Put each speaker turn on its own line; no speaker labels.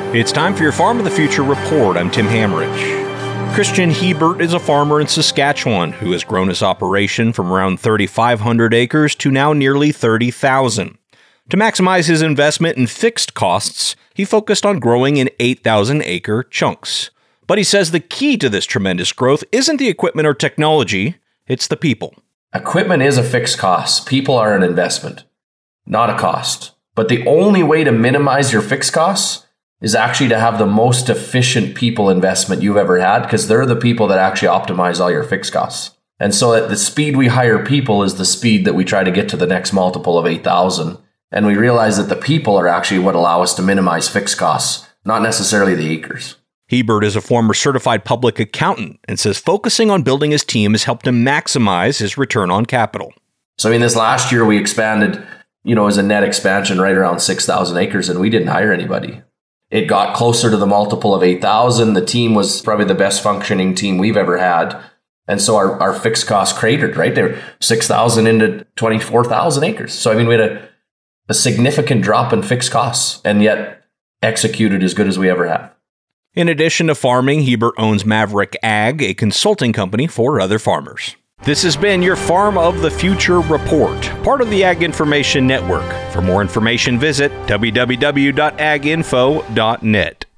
It's time for your Farm of the Future report. I'm Tim Hamrich. Christian Hebert is a farmer in Saskatchewan who has grown his operation from around 3,500 acres to now nearly 30,000. To maximize his investment in fixed costs, he focused on growing in 8,000-acre chunks. But he says the key to this tremendous growth isn't the equipment or technology, it's the people.
Equipment is a fixed cost. People are an investment, not a cost. But the only way to minimize your fixed costs is actually to have the most efficient people investment you've ever had, because they're the people that actually optimize all your fixed costs. And so at the speed we hire people is the speed that we try to get to the next multiple of 8,000. And we realize that the people are actually what allow us to minimize fixed costs, not necessarily the acres.
Hebert is a former certified public accountant and says focusing on building his team has helped him maximize his return on capital.
So this last year we expanded, as a net expansion right around 6,000 acres, and we didn't hire anybody. It got closer to the multiple of 8,000. The team was probably the best functioning team we've ever had. And so our fixed costs cratered, right? They were 6,000 into 24,000 acres. So we had a significant drop in fixed costs, and yet executed as good as we ever have.
In addition to farming, Hebert owns Maverick Ag, a consulting company for other farmers. This has been your Farm of the Future report, part of the Ag Information Network. For more information, visit www.aginfo.net.